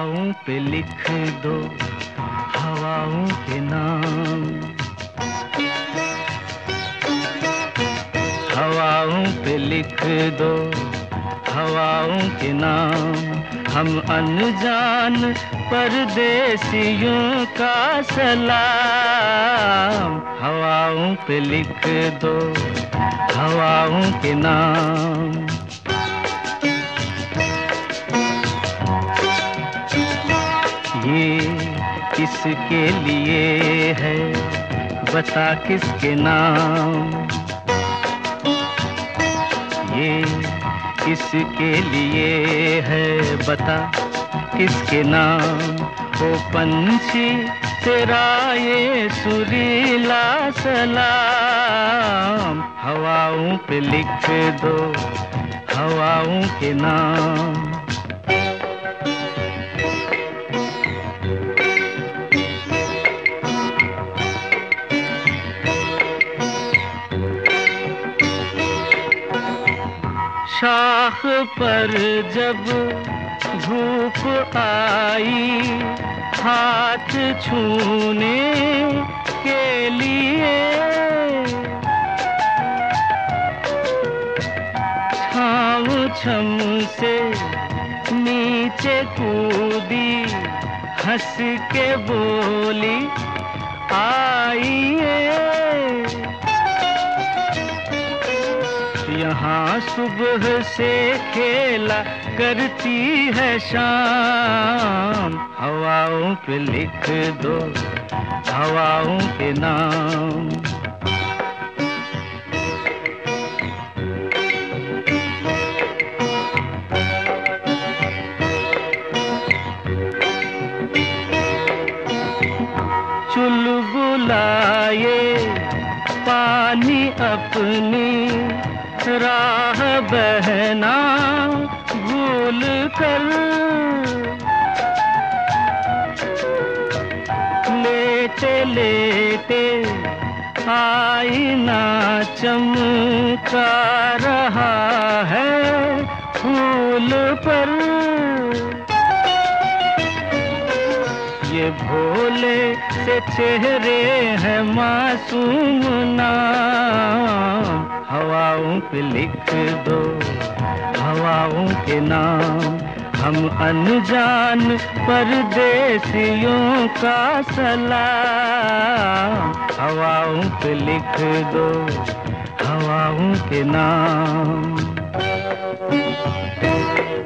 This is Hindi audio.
हवाओं पे लिख दो हवाओं के नाम। हवाओं पे लिख दो हवाओं के नाम। हम अनजान परदेसियों का सलाम। हवाओं पे लिख दो हवाओं के नाम। ये किसके लिए है बता किसके नाम। ये किसके लिए है बता किसके नाम। ओ पंछी तेरा ये सुरीला सलाम। हवाओं पे लिख दो हवाओं के नाम। शाख पर जब धूप आई हाथ छूने के लिए छाँव छम से नीचे कूदी हंस के बोली आइए। यहाँ सुबह से खेला करती है शाम। हवाओं पे लिख दो हवाओं के नाम। चुलबुलाए पानी अपनी राह बहना भूल कर। लेटे लेटे आईना चमका रहा है फूल पर। ये भोले से चेहरे हैं मासूम नाम। हवाओं पे लिख दो हवाओं के नाम। हम अनजान परदेसियों का सलाम। हवाओं पे लिख दो हवाओं के नाम।